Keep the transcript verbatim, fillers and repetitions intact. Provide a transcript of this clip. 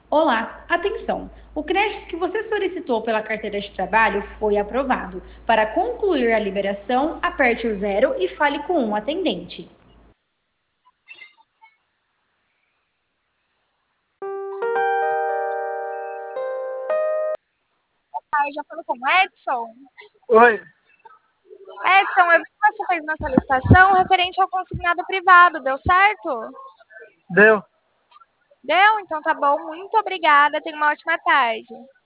Olá, atenção! O crédito que você solicitou pela carteira de trabalho foi aprovado. Para concluir a liberação, aperte o zero e fale com um atendente. Ai, já falou com o Edson? Oi, Edson, eu vi que você fez uma solicitação referente ao consignado privado, deu certo? deu. Deu? Então tá bom, muito obrigada, tenha uma ótima tarde.